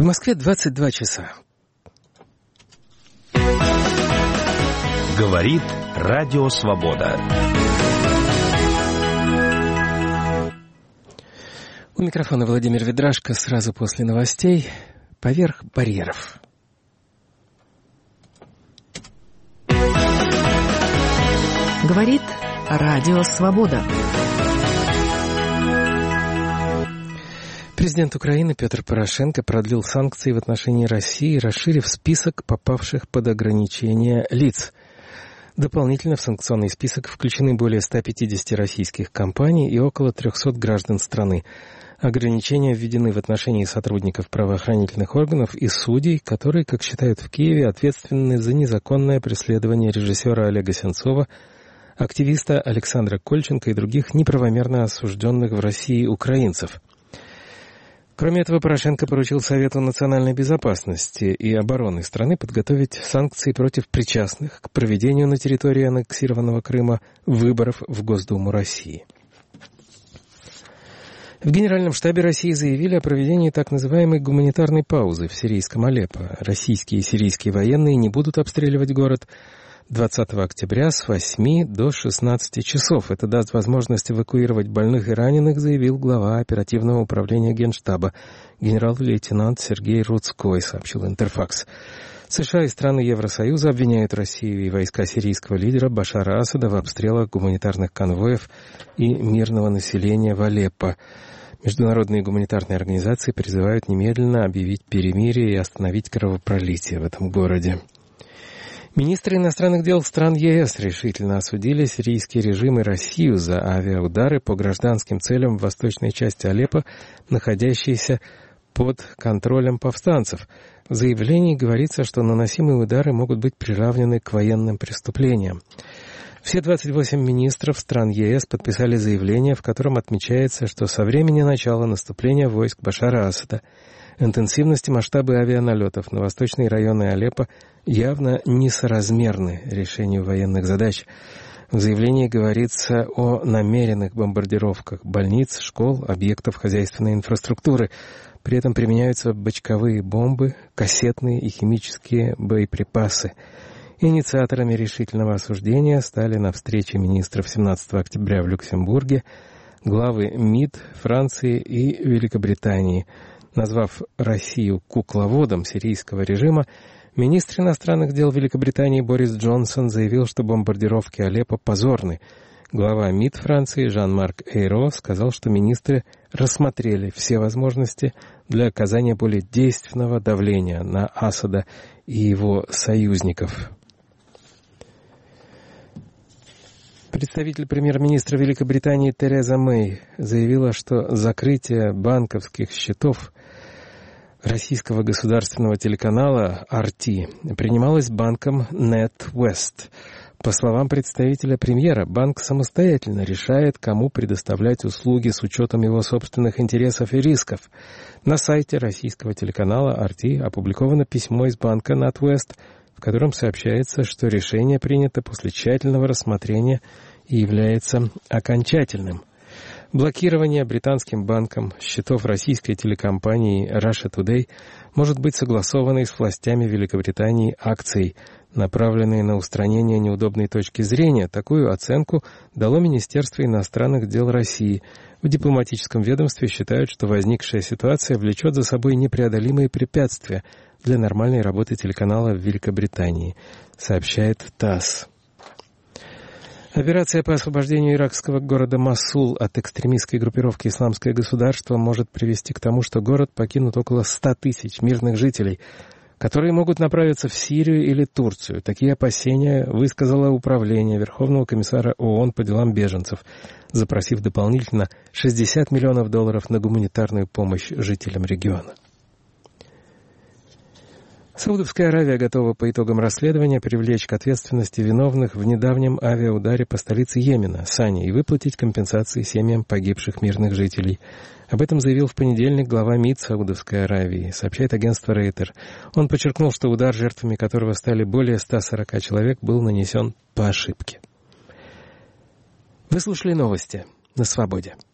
В Москве 22 часа. Говорит Радио Свобода. У микрофона Владимир Ведрашко. Сразу после новостей «Поверх барьеров». Говорит Радио Свобода. Президент Украины Петр Порошенко продлил санкции в отношении России, расширив список попавших под ограничения лиц. Дополнительно в санкционный список включены более 150 российских компаний и около 300 граждан страны. Ограничения введены в отношении сотрудников правоохранительных органов и судей, которые, как считают в Киеве, ответственны за незаконное преследование режиссера Олега Сенцова, активиста Александра Кольченко и других неправомерно осужденных в России украинцев. Кроме этого, Порошенко поручил Совету национальной безопасности и обороны страны подготовить санкции против причастных к проведению на территории аннексированного Крыма выборов в Госдуму России. В Генеральном штабе России заявили о проведении так называемой гуманитарной паузы в сирийском Алеппо. Российские и сирийские военные не будут обстреливать город 20 октября с 8 до 16 часов. Это даст возможность эвакуировать больных и раненых, заявил глава оперативного управления Генштаба генерал-лейтенант Сергей Рудской, сообщил Интерфакс. США и страны Евросоюза обвиняют Россию и войска сирийского лидера Башара Асада в обстрелах гуманитарных конвоев и мирного населения в Алеппо. Международные гуманитарные организации призывают немедленно объявить перемирие и остановить кровопролитие в этом городе. Министры иностранных дел стран ЕС решительно осудили сирийский режим и Россию за авиаудары по гражданским целям в восточной части Алеппо, находящейся под контролем повстанцев. В заявлении говорится, что наносимые удары могут быть приравнены к военным преступлениям. Все 28 министров стран ЕС подписали заявление, в котором отмечается, что со времени начала наступления войск Башара Асада интенсивность и масштабы авианалетов на восточные районы Алеппо явно несоразмерны решению военных задач. В заявлении говорится о намеренных бомбардировках больниц, школ, объектов хозяйственной инфраструктуры. При этом применяются бочковые бомбы, кассетные и химические боеприпасы. Инициаторами решительного осуждения стали на встрече министров 17 октября в Люксембурге главы МИД Франции и Великобритании. Назвав Россию кукловодом сирийского режима, министр иностранных дел Великобритании Борис Джонсон заявил, что бомбардировки Алеппо позорны. Глава МИД Франции Жан-Марк Эйро сказал, что министры рассмотрели все возможности для оказания более действенного давления на Асада и его союзников. Представитель премьер-министра Великобритании Тереза Мэй заявила, что закрытие банковских счетов российского государственного телеканала RT принималось банком NatWest. По словам представителя премьера, банк самостоятельно решает, кому предоставлять услуги с учетом его собственных интересов и рисков. На сайте российского телеканала RT опубликовано письмо из банка NatWest, в котором сообщается, что решение принято после тщательного рассмотрения и является окончательным. Блокирование британским банком счетов российской телекомпании Russia Today может быть согласовано и с властями Великобритании акцией, направленной на устранение неудобной точки зрения. Такую оценку дало Министерство иностранных дел России. В дипломатическом ведомстве считают, что возникшая ситуация влечет за собой непреодолимые препятствия для нормальной работы телеканала в Великобритании, сообщает ТАСС. Операция по освобождению иракского города Мосул от экстремистской группировки «Исламское государство» может привести к тому, что город покинут около 100 тысяч мирных жителей, которые могут направиться в Сирию или Турцию. Такие опасения высказало Управление Верховного комиссара ООН по делам беженцев, запросив дополнительно $60 миллионов на гуманитарную помощь жителям региона. Саудовская Аравия готова по итогам расследования привлечь к ответственности виновных в недавнем авиаударе по столице Йемена, Сане, и выплатить компенсации семьям погибших мирных жителей. Об этом заявил в понедельник глава МИД Саудовской Аравии, сообщает агентство Рейтер. Он подчеркнул, что удар, жертвами которого стали более 140 человек, был нанесен по ошибке. Вы слушали новости на Свободе.